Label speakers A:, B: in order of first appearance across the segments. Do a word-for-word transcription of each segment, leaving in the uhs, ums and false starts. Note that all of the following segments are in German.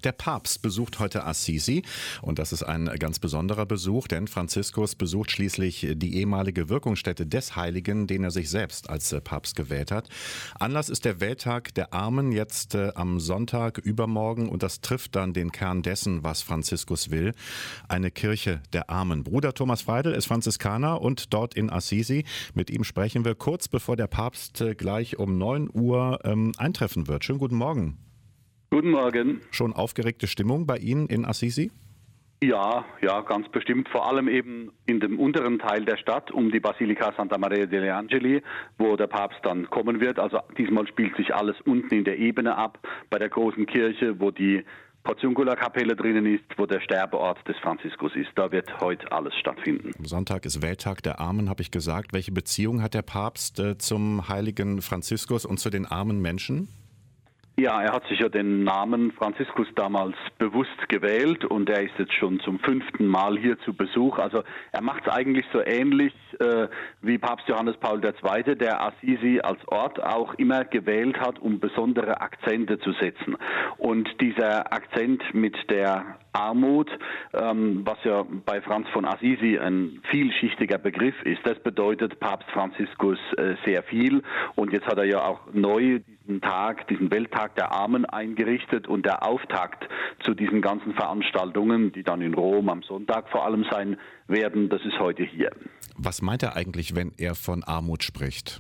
A: Der Papst besucht heute Assisi und das ist ein ganz besonderer Besuch, denn Franziskus besucht schließlich die ehemalige Wirkungsstätte des Heiligen, den er sich selbst als Papst gewählt hat. Anlass ist der Welttag der Armen jetzt äh, am Sonntag übermorgen und das trifft dann den Kern dessen, was Franziskus will. Eine Kirche der Armen. Bruder Thomas Freidl ist Franziskaner und dort in Assisi. Mit ihm sprechen wir kurz bevor der Papst äh, gleich um neun Uhr ähm, eintreffen wird. Schönen guten Morgen.
B: Guten Morgen.
A: Schon aufgeregte Stimmung bei Ihnen in Assisi?
B: Ja, ja, ganz bestimmt. Vor allem eben in dem unteren Teil der Stadt um die Basilika Santa Maria degli Angeli, wo der Papst dann kommen wird. Also diesmal spielt sich alles unten in der Ebene ab, bei der großen Kirche, wo die Portiuncula-Kapelle drinnen ist, wo der Sterbeort des Franziskus ist. Da wird heute alles stattfinden.
A: Am Sonntag ist Welttag der Armen, habe ich gesagt. Welche Beziehung hat der Papst äh, zum heiligen Franziskus und zu den armen Menschen?
B: Ja, er hat sich ja den Namen Franziskus damals bewusst gewählt und er ist jetzt schon zum fünften Mal hier zu Besuch. Also er macht es eigentlich so ähnlich äh, wie Papst Johannes Paul der Zweite, der Assisi als Ort auch immer gewählt hat, um besondere Akzente zu setzen. Und dieser Akzent mit der Armut, ähm, was ja bei Franz von Assisi ein vielschichtiger Begriff ist, das bedeutet Papst Franziskus äh, sehr viel. Und jetzt hat er ja auch neu diesen Tag, diesen Welttag der Armen eingerichtet und der Auftakt zu diesen ganzen Veranstaltungen, die dann in Rom am Sonntag vor allem sein werden, das ist heute hier.
A: Was meint er eigentlich, wenn er von Armut spricht?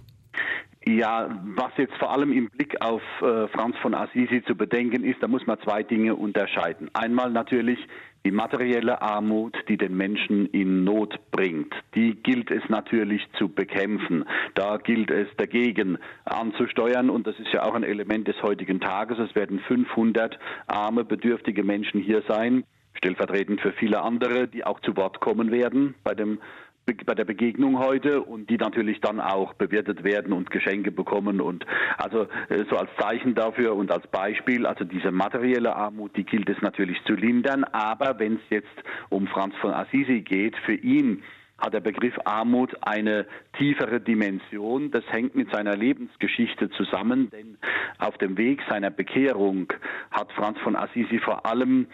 B: Ja, was jetzt vor allem im Blick auf äh, Franz von Assisi zu bedenken ist, da muss man zwei Dinge unterscheiden. Einmal natürlich die materielle Armut, die den Menschen in Not bringt. Die gilt es natürlich zu bekämpfen. Da gilt es dagegen anzusteuern und das ist ja auch ein Element des heutigen Tages. Es werden fünfhundert arme, bedürftige Menschen hier sein, stellvertretend für viele andere, die auch zu Wort kommen werden bei dem bei der Begegnung heute und die natürlich dann auch bewirtet werden und Geschenke bekommen und also so als Zeichen dafür und als Beispiel, also diese materielle Armut, die gilt es natürlich zu lindern, aber wenn es jetzt um Franz von Assisi geht, für ihn hat der Begriff Armut eine tiefere Dimension. Das hängt mit seiner Lebensgeschichte zusammen, denn auf dem Weg seiner Bekehrung hat Franz von Assisi vor allem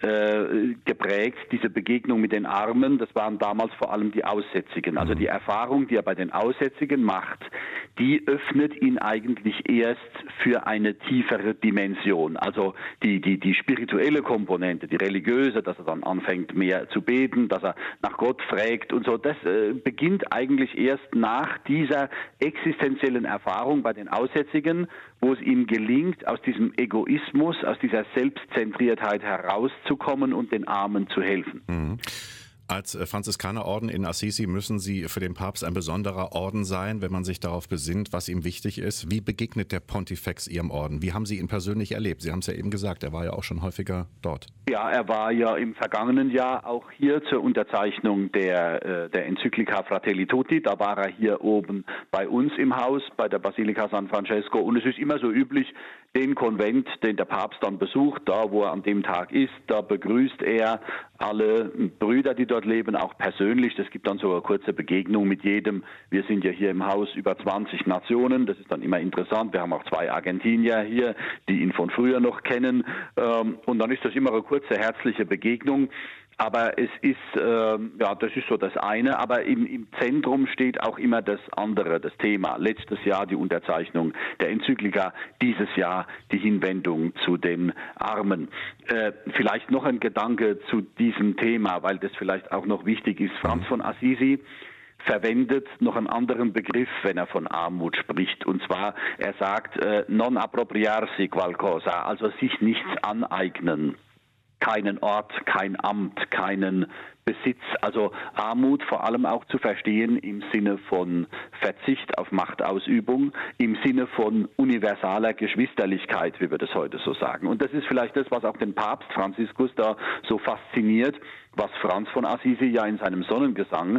B: äh, geprägt, diese Begegnung mit den Armen, das waren damals vor allem die Aussätzigen. Also die Erfahrung, die er bei den Aussätzigen macht, die öffnet ihn eigentlich erst für eine tiefere Dimension. Also die, die, die spirituelle Komponente, die religiöse, dass er dann anfängt mehr zu beten, dass er nach Gott fragt und so, das äh, beginnt eigentlich erst nach dieser existenziellen Erfahrung bei den Aussätzigen, wo es ihm gelingt, aus diesem Egoismus, aus dieser Selbstzentriertheit herauszukommen und den Armen zu helfen.
A: Mhm. Als Franziskanerorden in Assisi müssen Sie für den Papst ein besonderer Orden sein, wenn man sich darauf besinnt, was ihm wichtig ist. Wie begegnet der Pontifex Ihrem Orden? Wie haben Sie ihn persönlich erlebt? Sie haben es ja eben gesagt, er war ja auch schon häufiger dort.
B: Ja, er war ja im vergangenen Jahr auch hier zur Unterzeichnung der, der Enzyklika Fratelli Tutti. Da war er hier oben bei uns im Haus, bei der Basilika San Francesco. Und es ist immer so üblich, den Konvent, den der Papst dann besucht, da wo er an dem Tag ist, da begrüßt er alle Brüder, die dort leben, auch persönlich. Es gibt dann so eine kurze Begegnung mit jedem. Wir sind ja hier im Haus über zwanzig Nationen. Das ist dann immer interessant. Wir haben auch zwei Argentinier hier, die ihn von früher noch kennen. Und dann ist das immer eine kurze, herzliche Begegnung. Aber es ist, äh, ja, das ist so das eine, aber im, im Zentrum steht auch immer das andere, das Thema. Letztes Jahr die Unterzeichnung der Enzyklika, dieses Jahr die Hinwendung zu den Armen. Äh, vielleicht noch ein Gedanke zu diesem Thema, weil das vielleicht auch noch wichtig ist. Franz von Assisi verwendet noch einen anderen Begriff, wenn er von Armut spricht. Und zwar, er sagt, äh, non appropriarsi qualcosa, also sich nichts aneignen. Keinen Ort, kein Amt, keinen Besitz. Also Armut vor allem auch zu verstehen im Sinne von Verzicht auf Machtausübung, im Sinne von universaler Geschwisterlichkeit, wie wir das heute so sagen. Und das ist vielleicht das, was auch den Papst Franziskus da so fasziniert, was Franz von Assisi ja in seinem Sonnengesang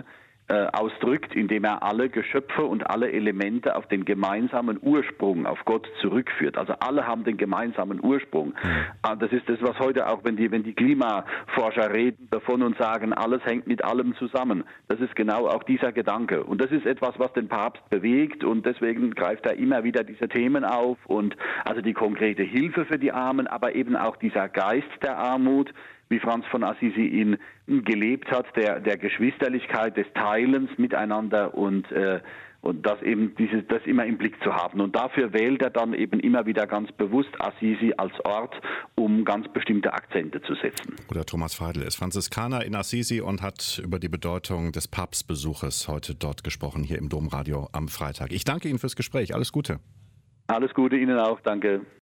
B: äh, ausdrückt, indem er alle Geschöpfe und alle Elemente auf den gemeinsamen Ursprung, auf Gott zurückführt. Also alle haben den gemeinsamen Ursprung. Mhm. Das ist das, was heute auch, wenn die, wenn die Klimaforscher reden davon und sagen, alles hängt mit allem zusammen. Das ist genau auch dieser Gedanke. Und das ist etwas, was den Papst bewegt, und deswegen greift er immer wieder diese Themen auf, und also die konkrete Hilfe für die Armen, aber eben auch dieser Geist der Armut, wie Franz von Assisi ihn gelebt hat, der, der Geschwisterlichkeit, des Teilens miteinander, und, äh, und das eben dieses, das immer im Blick zu haben. Und dafür wählt er dann eben immer wieder ganz bewusst Assisi als Ort, um ganz bestimmte Akzente zu setzen.
A: Oder Thomas Veidel ist Franziskaner in Assisi und hat über die Bedeutung des Papstbesuches heute dort gesprochen, hier im Domradio am Freitag. Ich danke Ihnen fürs Gespräch. Alles Gute.
B: Alles Gute Ihnen auch. Danke.